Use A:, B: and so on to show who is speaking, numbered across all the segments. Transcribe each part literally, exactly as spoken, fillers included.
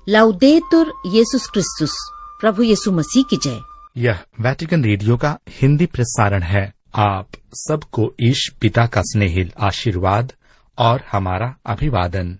A: लाउदेतुर येसुस क्रिस्तुस, प्रभु यीशु मसीह की जय।
B: यह वेटिकन रेडियो का हिंदी प्रसारण है। आप सबको ईश पिता का स्नेहिल आशीर्वाद और हमारा अभिवादन।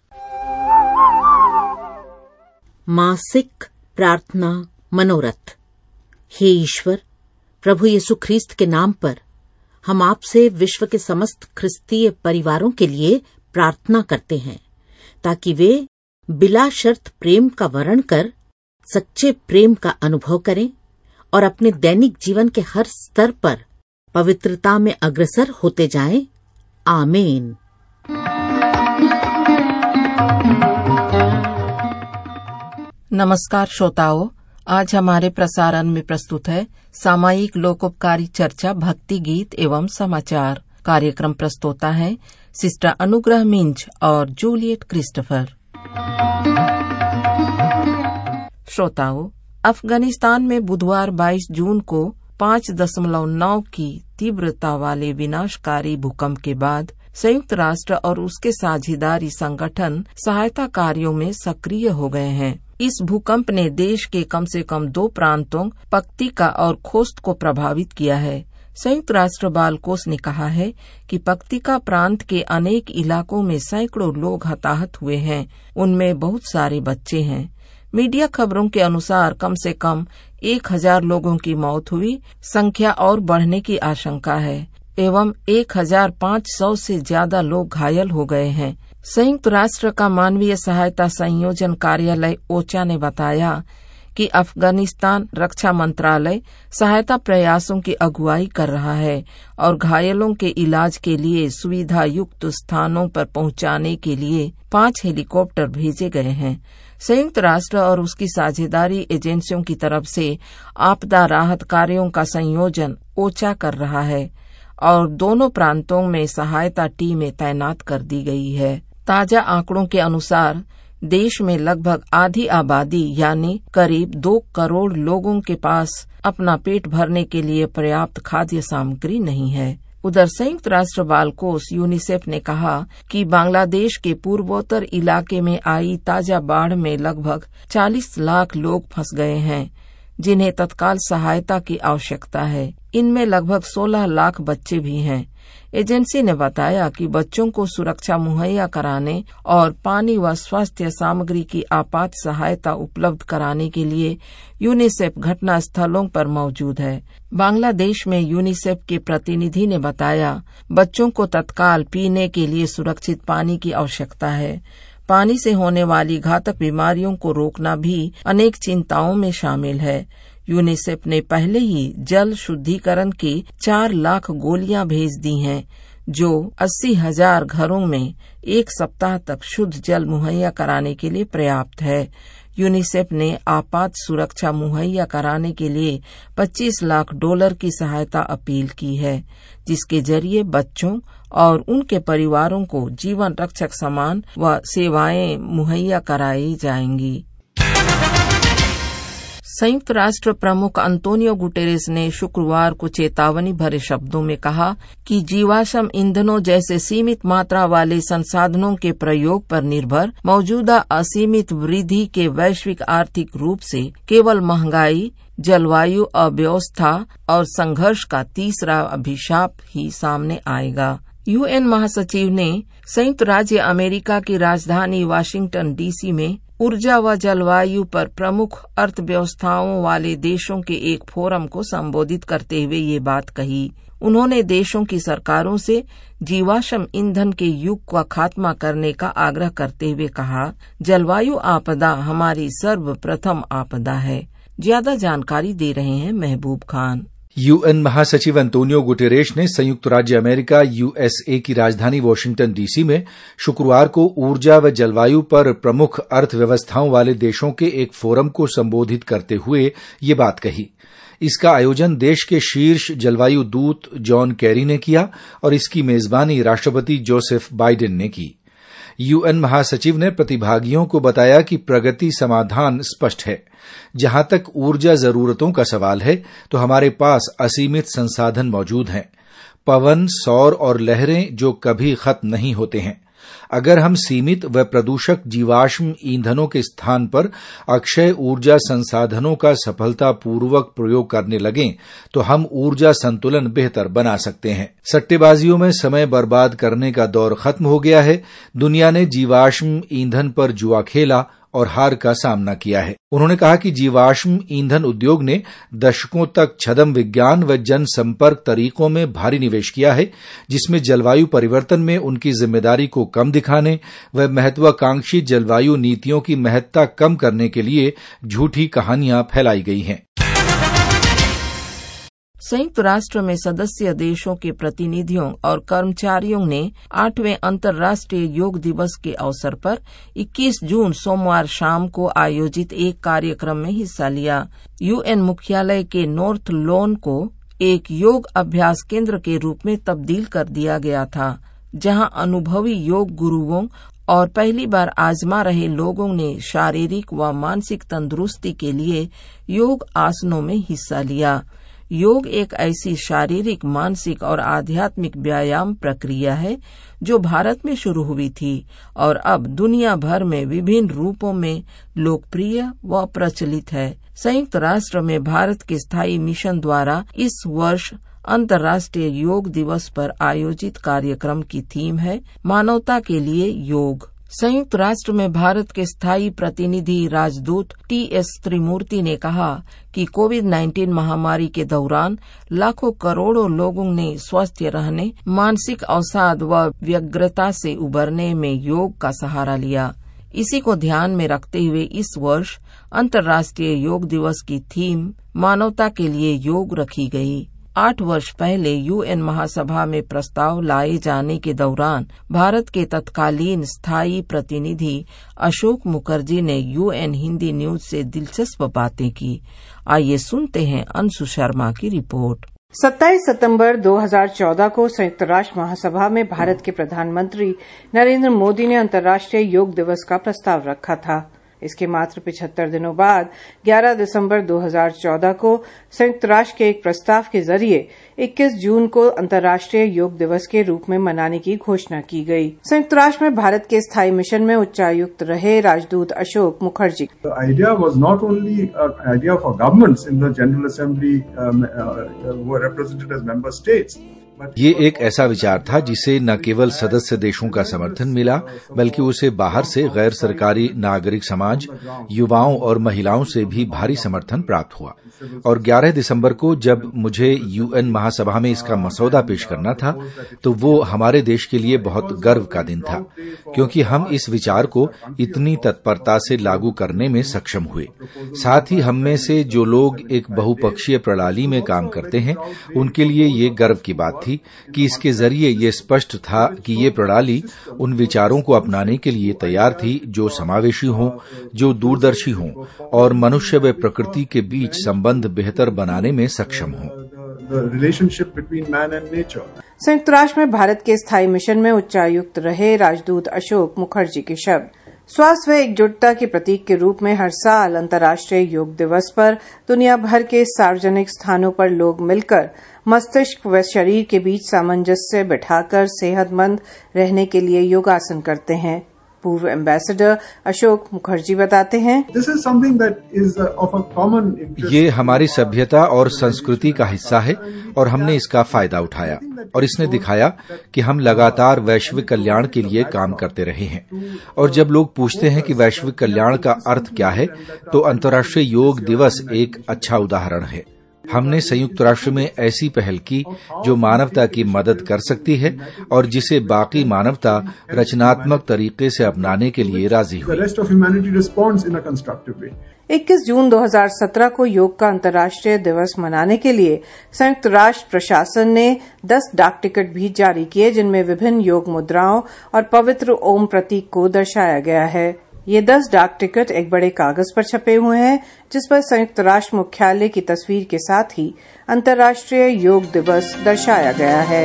A: मासिक प्रार्थना मनोरथ। हे ईश्वर, प्रभु यीशु ख्रीस्त के नाम पर हम आपसे विश्व के समस्त ख्रिस्तीय परिवारों के लिए प्रार्थना करते हैं, ताकि वे बिला शर्त प्रेम का वर्ण कर सच्चे प्रेम का अनुभव करें और अपने दैनिक जीवन के हर स्तर पर पवित्रता में अग्रसर होते जाएं। आमीन।
C: नमस्कार श्रोताओं, आज हमारे प्रसारण में प्रस्तुत है सामायिक लोकोपकारी चर्चा, भक्ति गीत एवं समाचार। कार्यक्रम प्रस्तोता है सिस्टर अनुग्रह मिंज और जूलियट क्रिस्टोफर। श्रोताओं, अफगानिस्तान में बुधवार बाईस जून को पाँच दशमलव नौ की तीव्रता वाले विनाशकारी भूकंप के बाद संयुक्त राष्ट्र और उसके साझेदारी संगठन सहायता कार्यों में सक्रिय हो गए हैं। इस भूकंप ने देश के कम से कम दो प्रांतों पक्तिका और खोस्त को प्रभावित किया है। संयुक्त राष्ट्र बाल कोष ने कहा है कि पक्तिका प्रांत के अनेक इलाकों में सैकड़ों लोग हताहत हुए हैं, उनमें बहुत सारे बच्चे हैं। मीडिया खबरों के अनुसार कम से कम एक हजार लोगों की मौत हुई, संख्या और बढ़ने की आशंका है एवं एक हजार पाँच सौ से ज्यादा लोग घायल हो गए हैं। संयुक्त राष्ट्र का मानवीय सहायता संयोजन कार्यालय ओचा ने बताया कि अफगानिस्तान रक्षा मंत्रालय सहायता प्रयासों की अगुवाई कर रहा है और घायलों के इलाज के लिए सुविधा युक्त स्थानों पर पहुंचाने के लिए पांच हेलीकॉप्टर भेजे गए हैं। संयुक्त राष्ट्र और उसकी साझेदारी एजेंसियों की तरफ से आपदा राहत कार्यों का संयोजन ओचा कर रहा है और दोनों प्रांतों में सहायता टीमें तैनात कर दी गई है। ताजा आंकड़ों के अनुसार देश में लगभग आधी आबादी यानी करीब दो करोड़ लोगों के पास अपना पेट भरने के लिए पर्याप्त खाद्य सामग्री नहीं है। उधर संयुक्त राष्ट्र बाल कोष यूनिसेफ ने कहा कि बांग्लादेश के पूर्वोत्तर इलाके में आई ताजा बाढ़ में लगभग चालीस लाख लोग फंस गए हैं, जिन्हें तत्काल सहायता की आवश्यकता है। इनमें लगभग सोलह लाख बच्चे भी हैं। एजेंसी ने बताया कि बच्चों को सुरक्षा मुहैया कराने और पानी व स्वास्थ्य सामग्री की आपात सहायता उपलब्ध कराने के लिए यूनिसेफ घटना स्थलों पर मौजूद है। बांग्लादेश में यूनिसेफ के प्रतिनिधि ने बताया, बच्चों को तत्काल पीने के लिए सुरक्षित पानी की आवश्यकता है। पानी से होने वाली घातक बीमारियों को रोकना भी अनेक चिंताओं में शामिल है। यूनिसेफ ने पहले ही जल शुद्धिकरण की चार लाख गोलियां भेज दी हैं, जो अस्सी हजार घरों में एक सप्ताह तक शुद्ध जल मुहैया कराने के लिए पर्याप्त है। यूनिसेफ ने आपात सुरक्षा मुहैया कराने के लिए पच्चीस लाख डॉलर की सहायता अपील की है, जिसके जरिए बच्चों और उनके परिवारों को जीवन रक्षक सामान व सेवाएं मुहैया कराई जाएंगी। संयुक्त राष्ट्र प्रमुख अंतोनियो गुटेरेस ने शुक्रवार को चेतावनी भरे शब्दों में कहा कि जीवाश्म ईंधनों जैसे सीमित मात्रा वाले संसाधनों के प्रयोग पर निर्भर मौजूदा असीमित वृद्धि के वैश्विक आर्थिक रूप से केवल महंगाई, जलवायु अव्यवस्था और संघर्ष का तीसरा अभिशाप ही सामने आएगा। यूएन महासचिव ने संयुक्त राज्य अमेरिका की राजधानी वाशिंगटन डीसी में ऊर्जा व जलवायु पर प्रमुख अर्थव्यवस्थाओं वाले देशों के एक फोरम को संबोधित करते हुए ये बात कही। उन्होंने देशों की सरकारों से जीवाश्म ईंधन के युग का खात्मा करने का आग्रह करते हुए कहा, जलवायु आपदा हमारी सर्वप्रथम आपदा है। ज्यादा जानकारी दे रहे हैं महबूब खान।
D: यूएन महासचिव अंतोनियो गुटेरेश ने संयुक्त राज्य अमेरिका यूएसए की राजधानी वॉशिंगटन डीसी में शुक्रवार को ऊर्जा व जलवायु पर प्रमुख अर्थव्यवस्थाओं वाले देशों के एक फोरम को संबोधित करते हुए ये बात कही। इसका आयोजन देश के शीर्ष जलवायु दूत जॉन कैरी ने किया और इसकी मेजबानी राष्ट्रपति जोसेफ बाइडेन ने की। यूएन महासचिव ने प्रतिभागियों को बताया कि प्रगति समाधान स्पष्ट है। जहां तक ऊर्जा जरूरतों का सवाल है तो हमारे पास असीमित संसाधन मौजूद हैं। पवन, सौर और लहरें जो कभी खत्म नहीं होते हैं। अगर हम सीमित व प्रदूषक जीवाश्म ईंधनों के स्थान पर अक्षय ऊर्जा संसाधनों का सफलतापूर्वक प्रयोग करने लगें तो हम ऊर्जा संतुलन बेहतर बना सकते हैं। सट्टेबाजियों में समय बर्बाद करने का दौर खत्म हो गया है। दुनिया ने जीवाश्म ईंधन पर जुआ खेला और हार का सामना किया है। उन्होंने कहा कि जीवाश्म ईंधन उद्योग ने दशकों तक छद्म विज्ञान व जनसंपर्क तरीकों में भारी निवेश किया है, जिसमें जलवायु परिवर्तन में उनकी जिम्मेदारी को कम दिखाने व महत्वाकांक्षी जलवायु नीतियों की महत्ता कम करने के लिए झूठी कहानियां फैलाई गई हैं।
C: संयुक्त राष्ट्र में सदस्य देशों के प्रतिनिधियों और कर्मचारियों ने आठवें अंतर्राष्ट्रीय योग दिवस के अवसर पर इक्कीस जून सोमवार शाम को आयोजित एक कार्यक्रम में हिस्सा लिया। यूएन मुख्यालय के नॉर्थ लॉन को एक योग अभ्यास केंद्र के रूप में तब्दील कर दिया गया था, जहां अनुभवी योग गुरुओं और पहली बार आजमा रहे लोगों ने शारीरिक व मानसिक तंदुरुस्ती के लिए योग आसनों में हिस्सा लिया। योग एक ऐसी शारीरिक, मानसिक और आध्यात्मिक व्यायाम प्रक्रिया है जो भारत में शुरू हुई थी और अब दुनिया भर में विभिन्न रूपों में लोकप्रिय व प्रचलित है। संयुक्त राष्ट्र में भारत के स्थायी मिशन द्वारा इस वर्ष अंतर्राष्ट्रीय योग दिवस पर आयोजित कार्यक्रम की थीम है मानवता के लिए योग। संयुक्त राष्ट्र में भारत के स्थायी प्रतिनिधि राजदूत टी एस त्रिमूर्ति ने कहा कि कोविड उन्नीस महामारी के दौरान लाखों करोड़ों लोगों ने स्वस्थ रहने, मानसिक अवसाद व व्यग्रता से उबरने में योग का सहारा लिया। इसी को ध्यान में रखते हुए इस वर्ष अंतर्राष्ट्रीय योग दिवस की थीम मानवता के लिए योग रखी गई। आठ वर्ष पहले यूएन महासभा में प्रस्ताव लाए जाने के दौरान भारत के तत्कालीन स्थायी प्रतिनिधि अशोक मुखर्जी ने यूएन हिंदी न्यूज से दिलचस्प बातें की। आइए सुनते हैं अंशु शर्मा की रिपोर्ट।
E: सत्ताईस सितंबर दो हज़ार चौदह को संयुक्त राष्ट्र महासभा में भारत के प्रधानमंत्री नरेंद्र मोदी ने अंतर्राष्ट्रीय योग दिवस का प्रस्ताव रखा था। इसके मात्र पिछहत्तर दिनों बाद ग्यारह दिसंबर दो हज़ार चौदह को संयुक्त राष्ट्र के एक प्रस्ताव के जरिए इक्कीस जून को अंतर्राष्ट्रीय योग दिवस के रूप में मनाने की घोषणा की गई। संयुक्त राष्ट्र में भारत के स्थायी मिशन में उच्चायुक्त रहे राजदूत Ashok Mukherjee.
F: The idea was not only an idea for governments in the General Assembly um, uh, who are represented as member states.
D: ये एक ऐसा विचार था जिसे न केवल सदस्य देशों का समर्थन मिला, बल्कि उसे बाहर से गैर सरकारी नागरिक समाज, युवाओं और महिलाओं से भी भारी समर्थन प्राप्त हुआ। और ग्यारह दिसंबर को जब मुझे यूएन महासभा में इसका मसौदा पेश करना था, तो वो हमारे देश के लिए बहुत गर्व का दिन था, क्योंकि हम इस विचार को इतनी तत्परता से लागू करने में सक्षम हुए। साथ ही हम में से जो लोग एक बहुपक्षीय प्रणाली में काम करते हैं, उनके लिए ये गर्व की बात थी कि इसके जरिए ये स्पष्ट था कि ये प्रणाली उन विचारों को अपनाने के लिए तैयार थी जो समावेशी हों, जो दूरदर्शी हों और मनुष्य व प्रकृति के बीच संबंध बेहतर बनाने में सक्षम हों।
E: संयुक्त राष्ट्र में भारत के स्थायी मिशन में उच्चायुक्त रहे राजदूत अशोक मुखर्जी के शब्द। स्वास्थ्य व एकजुटता के प्रतीक के रूप में हर साल अंतर्राष्ट्रीय योग दिवस पर दुनिया भर के सार्वजनिक स्थानों पर लोग मिलकर मस्तिष्क व शरीर के बीच सामंजस्य बिठाकर सेहतमंद रहने के लिए योगासन करते हैं। पूर्व एम्बेसडर अशोक मुखर्जी बताते हैं,
F: This is something that is of a common interest.
D: ये हमारी सभ्यता और संस्कृति का हिस्सा है और हमने इसका फायदा उठाया और इसने दिखाया कि हम लगातार वैश्विक कल्याण के लिए काम करते रहे हैं। और जब लोग पूछते हैं कि वैश्विक कल्याण का अर्थ क्या है, तो अंतर्राष्ट्रीय योग दिवस एक अच्छा उदाहरण है। हमने संयुक्त राष्ट्र में ऐसी पहल की जो मानवता की मदद कर सकती है और जिसे बाकी मानवता रचनात्मक तरीके से अपनाने के लिए राजी हुई।
E: इक्कीस जून दो हज़ार सत्रह को योग का अंतर्राष्ट्रीय दिवस मनाने के लिए संयुक्त राष्ट्र प्रशासन ने दस डाक टिकट भी जारी किए, जिनमें विभिन्न योग मुद्राओं और पवित्र ओम प्रतीक को दर्शाया गया है। ये दस डाक टिकट एक बड़े कागज पर छपे हुए हैं, जिस पर संयुक्त राष्ट्र मुख्यालय की तस्वीर के साथ ही अंतर्राष्ट्रीय योग दिवस दर्शाया गया है।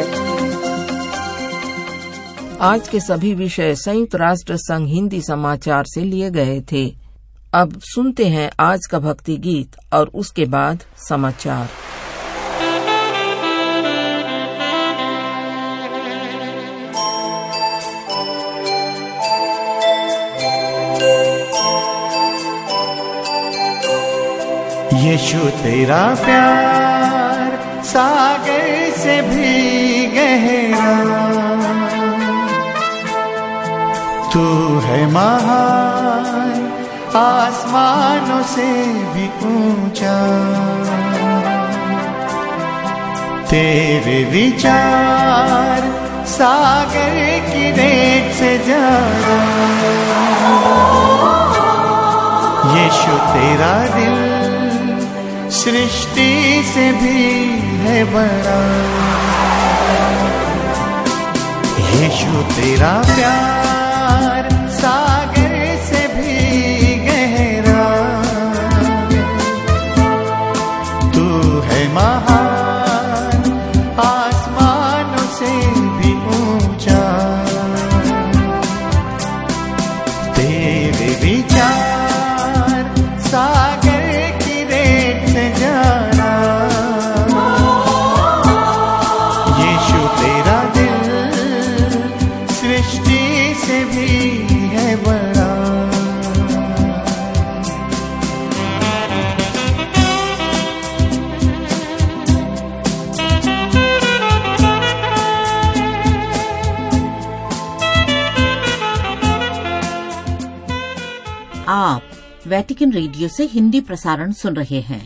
C: आज के सभी विषय संयुक्त राष्ट्र संघ हिंदी समाचार से लिए गए थे। अब सुनते हैं आज का भक्ति गीत और उसके बाद समाचार।
G: यीशु तेरा प्यार सागर से भी गहरा, तू है महान आसमानों से भी ऊंचा, तेरे विचार सागर की रेत से ज्यादा। यीशु तेरा दिल सृष्टि से भी है बड़ा, यीशु तेरा प्यार सागर से भी गहरा, तू है महान आसमानों से भी ऊंचा, तेरे विचार सागर की रेत से ज्यादा। यीशु तेरा दिल सृष्टि से भी है बड़ा।
A: आप वेटिकन रेडियो से हिंदी प्रसारण सुन रहे हैं।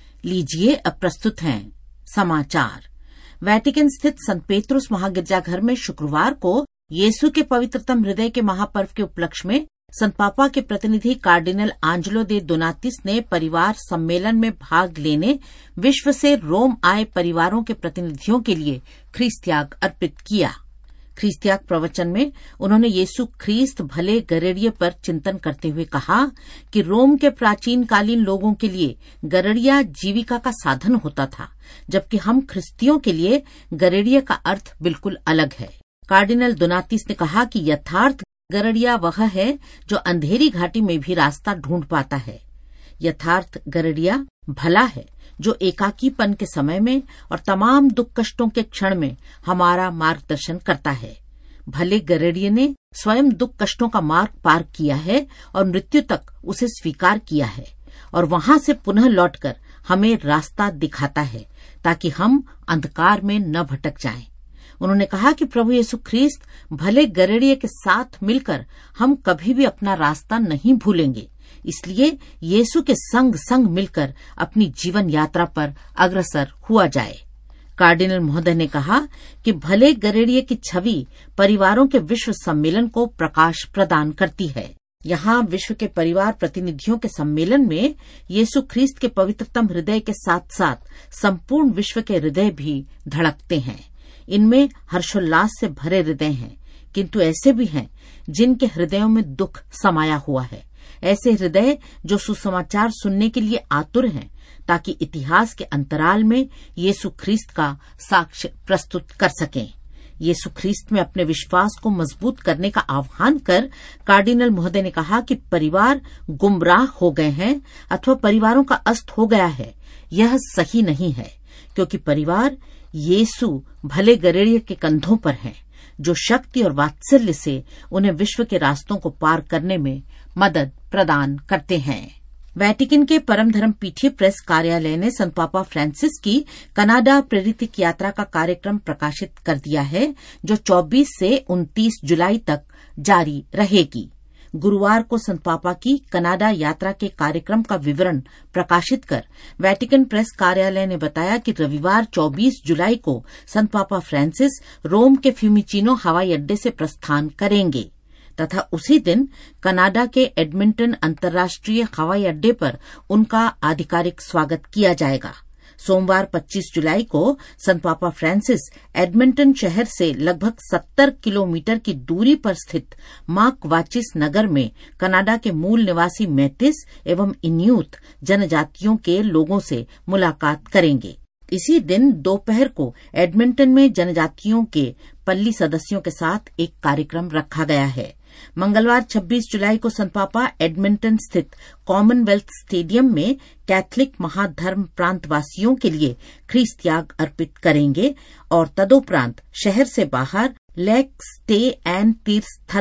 A: लीजिए अब प्रस्तुत हैं समाचार। वेटिकन स्थित संत पेत्रुस महागिरजाघर में शुक्रवार को यीशु के पवित्रतम हृदय के महापर्व के उपलक्ष्य में संत पापा के प्रतिनिधि कार्डिनल आंजेलो दे दोनातिस ने परिवार सम्मेलन में भाग लेने विश्व से रोम आए परिवारों के प्रतिनिधियों के लिए ख्रीस्त त्याग अर्पित किया। ख्रीस्त त्याग प्रवचन में उन्होंने यीशु ख्रीस्त भले गरेड़िए पर चिंतन करते हुए कहा कि रोम के प्राचीन कालीन लोगों के लिए गरेड़िया जीविका का साधन होता था, जबकि हम ख्रिस्तियों के लिए गरेड़िया का अर्थ बिल्कुल अलग है। कार्डिनल दोनातिस ने कहा कि यथार्थ गरेड़िया वह है जो अंधेरी घाटी में भी रास्ता ढूंढ पाता है। यथार्थ गरेड़िया भला है जो एकाकीपन के समय में और तमाम दुख कष्टों के क्षण में हमारा मार्गदर्शन करता है। भले गरेड़िए ने स्वयं दुख कष्टों का मार्ग पार किया है और मृत्यु तक उसे स्वीकार किया है और वहां से पुनः लौटकर हमें रास्ता दिखाता है ताकि हम अंधकार में न भटक जाएं। उन्होंने कहा कि प्रभु यीशु ख्रीस्त भले गरेड़िए के साथ मिलकर हम कभी भी अपना रास्ता नहीं भूलेंगे, इसलिए यीशु के संग संग मिलकर अपनी जीवन यात्रा पर अग्रसर हुआ जाए। कार्डिनल महोदय ने कहा कि भले गरेड़िए की छवि परिवारों के विश्व सम्मेलन को प्रकाश प्रदान करती है। यहाँ विश्व के परिवार प्रतिनिधियों के सम्मेलन में यीशु ख्रीस्त के पवित्रतम हृदय के साथ साथ संपूर्ण विश्व के हृदय भी धड़कते हैं। इनमें हर्षोल्लास से भरे हृदय हैं, किंतु ऐसे भी हैं जिनके हृदयों में दुख समाया हुआ है। ऐसे हृदय जो सुसमाचार सुनने के लिए आतुर हैं ताकि इतिहास के अंतराल में यीशु ख्रीस्त का साक्ष्य प्रस्तुत कर सकें। यीशु ख्रीस्त में अपने विश्वास को मजबूत करने का आह्वान कर कार्डिनल महोदय ने कहा कि परिवार गुमराह हो गए हैं अथवा परिवारों का अस्त हो गया है, यह सही नहीं है, क्योंकि परिवार यीशु भले गरेड़िए के कंधों पर है जो शक्ति और वात्सल्य से उन्हें विश्व के रास्तों को पार करने में मदद प्रदान करते हैं। वेटिकन के परम धर्म पीठीय प्रेस कार्यालय ने संत पापा फ्रांसिस की कनाडा प्रेरित यात्रा का कार्यक्रम प्रकाशित कर दिया है, जो चौबीस से उनतीस जुलाई तक जारी रहेगी। गुरुवार को संत पापा की कनाडा यात्रा के कार्यक्रम का विवरण प्रकाशित कर वेटिकन प्रेस कार्यालय ने बताया कि रविवार चौबीस जुलाई को संत पापा फ्रांसिस रोम के फ्यूमिचिनो हवाई अड्डे से प्रस्थान करेंगे तथा उसी दिन कनाडा के एडमिंटन अंतर्राष्ट्रीय हवाई अड्डे पर उनका आधिकारिक स्वागत किया जाएगा। सोमवार पच्चीस जुलाई को संत पापा फ्रांसिस एडमिंटन शहर से लगभग सत्तर किलोमीटर की दूरी पर स्थित मार्कवाचिस नगर में कनाडा के मूल निवासी मैतिस एवं इन्यूत जनजातियों के लोगों से मुलाकात करेंगे। इसी दिन दोपहर को एडमिंटन में जनजातियों के पल्ली सदस्यों के साथ एक कार्यक्रम रखा गया है। मंगलवार छब्बीस जुलाई को संत पापा एडमिंटन स्थित कॉमनवेल्थ स्टेडियम में कैथलिक महाधर्म प्रांतवासियों के लिए ख्रीस्त त्याग अर्पित करेंगे और तदोपरांत शहर से बाहर लेक स्टे एंड तीर्थ स्थल पर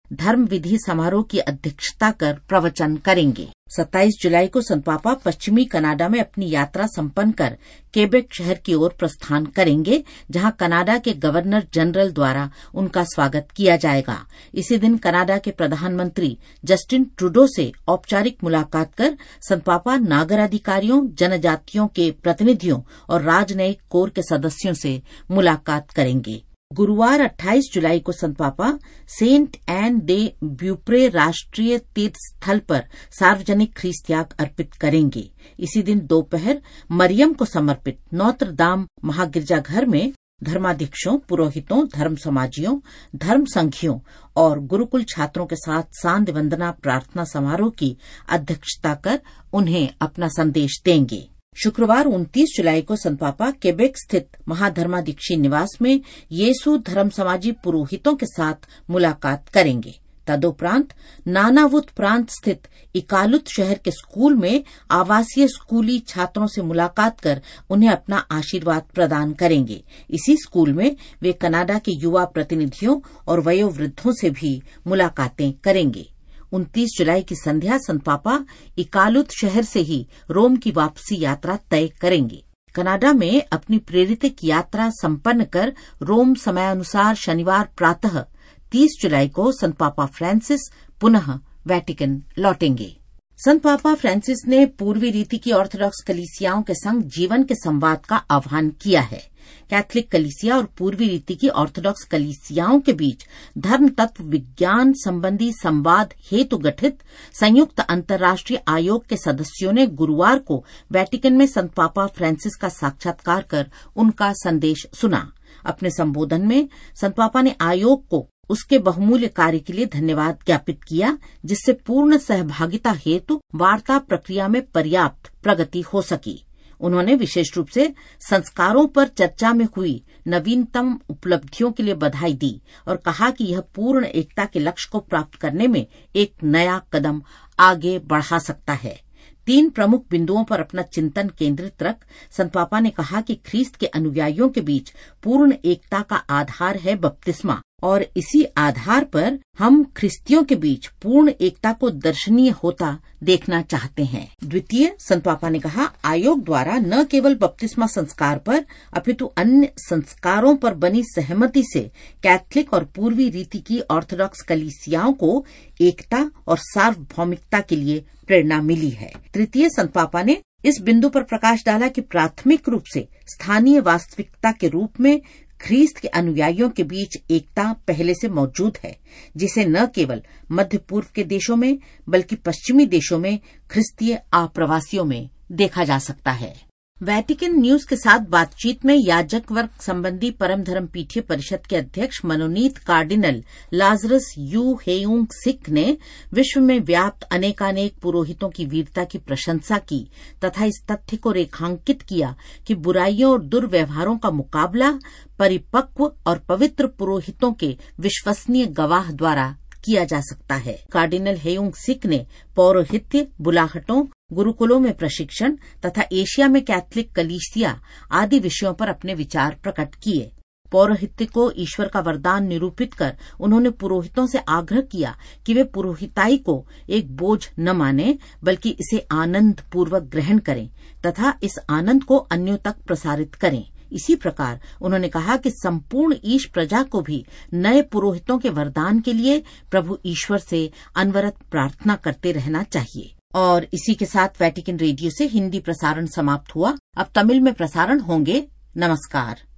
A: धर्म विधि समारोह की अध्यक्षता कर प्रवचन करेंगे। सत्ताईस जुलाई को संत पापा पश्चिमी कनाडा में अपनी यात्रा संपन्न कर केबेक शहर की ओर प्रस्थान करेंगे, जहां कनाडा के गवर्नर जनरल द्वारा उनका स्वागत किया जाएगा। इसी दिन कनाडा के प्रधानमंत्री जस्टिन ट्रूडो से औपचारिक मुलाकात कर संत पापा नागर अधिकारियों, जनजातियों के प्रतिनिधियों और राजनयिक कोर के सदस्यों से मुलाकात करेंगे। गुरुवार अट्ठाईस जुलाई को संत पापा सेंट एन दे ब्यूप्रे राष्ट्रीय तीर्थ स्थल पर सार्वजनिक ख्रीस त्याग अर्पित करेंगे। इसी दिन दोपहर मरियम को समर्पित नोत्र दाम महागिरजाघर में धर्माध्यक्षों, पुरोहितों, धर्म समाजियों, धर्म संघियों और गुरुकुल छात्रों के साथ सांध्य वंदना प्रार्थना समारोह की अध्यक्षता कर उन्हें अपना संदेश देंगे। शुक्रवार उनतीस जुलाई को संत पापा केबेक स्थित महाधर्माध्यक्षी निवास में येसु धर्म समाजी पुरोहितों के साथ मुलाकात करेंगे। तदुपरांत नानावुत प्रांत स्थित इकालुत शहर के स्कूल में आवासीय स्कूली छात्रों से मुलाकात कर उन्हें अपना आशीर्वाद प्रदान करेंगे। इसी स्कूल में वे कनाडा के युवा प्रतिनिधियों और वयोवृद्धों से भी मुलाकातें करेंगे। उनतीस जुलाई की संध्या संत पापा इकालुत शहर से ही रोम की वापसी यात्रा तय करेंगे। कनाडा में अपनी प्रेरित यात्रा संपन्न कर रोम समयानुसार शनिवार प्रातः तीस जुलाई को संत पापा फ्रांसिस पुनः वेटिकन लौटेंगे। संत पापा फ्रांसिस ने पूर्वी रीति की ऑर्थोडॉक्स कलीसियाओं के संग जीवन के संवाद का आह्वान किया है। कैथलिक कलीसिया और पूर्वी रीति की ऑर्थोडॉक्स कलीसियाओं के बीच धर्म तत्व विज्ञान संबंधी संवाद हेतु गठित संयुक्त अंतर्राष्ट्रीय आयोग के सदस्यों ने गुरुवार को वेटिकन में संत पापा फ्रांसिस का साक्षात्कार कर उनका संदेश सुना। अपने संबोधन में संत पापा ने आयोग को उसके बहुमूल्य कार्य के लिए धन्यवाद ज्ञापित किया, जिससे पूर्ण सहभागिता हेतु वार्ता प्रक्रिया में पर्याप्त प्रगति हो सकी। उन्होंने विशेष रूप से संस्कारों पर चर्चा में हुई नवीनतम उपलब्धियों के लिए बधाई दी और कहा कि यह पूर्ण एकता के लक्ष्य को प्राप्त करने में एक नया कदम आगे बढ़ा सकता है। तीन प्रमुख बिंदुओं पर अपना चिंतन केंद्रित रख संत पापा ने कहा कि ख्रीस्त के अनुयायियों के बीच पूर्ण एकता का आधार है बपतिस्मा और इसी आधार पर हम ख्रिस्तियों के बीच पूर्ण एकता को दर्शनीय होता देखना चाहते हैं। द्वितीय, संत पापा ने कहा, आयोग द्वारा न केवल बपतिस्मा संस्कार पर अपितु अन्य संस्कारों पर बनी सहमति से कैथलिक और पूर्वी रीति की ऑर्थोडॉक्स कलीसियाओं को एकता और सार्वभौमिकता के लिए प्रेरणा मिली है। तृतीय, संत पापा ने इस बिंदु पर प्रकाश डाला कि प्राथमिक रूप से स्थानीय वास्तविकता के रूप में ख्रीस्त के अनुयायियों के बीच एकता पहले से मौजूद है, जिसे न केवल मध्य पूर्व के देशों में बल्कि पश्चिमी देशों में ख्रिस्तीय आप्रवासियों में देखा जा सकता है। वेटिकन न्यूज के साथ बातचीत में याजक वर्ग संबंधी परम धर्म पीठीय परिषद के अध्यक्ष मनोनीत cardinal Lazarus You Heung Sik ने विश्व में व्याप्त अनेकानेक पुरोहितों की वीरता की प्रशंसा की तथा इस तथ्य को रेखांकित किया कि बुराइयों और दुर्व्यवहारों का मुकाबला परिपक्व और पवित्र पुरोहितों के विश्वसनीय गवाह द्वारा किया जा सकता है। कार्डिनल हेयुंग सिक ने पौरोहित्य, बुलाहटों, गुरुकुलों में प्रशिक्षण तथा एशिया में कैथलिक कलीसिया आदि विषयों पर अपने विचार प्रकट किए। पौरोहित्य को ईश्वर का वरदान निरूपित कर उन्होंने पुरोहितों से आग्रह किया कि वे पुरोहिताई को एक बोझ न माने बल्कि इसे आनंद पूर्वक ग्रहण करें तथा इस आनंद को अन्यों तक प्रसारित करें। इसी प्रकार उन्होंने कहा कि संपूर्ण ईश प्रजा को भी नए पुरोहितों के वरदान के लिए प्रभु ईश्वर से अनवरत प्रार्थना करते रहना चाहिए। और इसी के साथ वेटिकन रेडियो से हिंदी प्रसारण समाप्त हुआ। अब तमिल में प्रसारण होंगे। नमस्कार।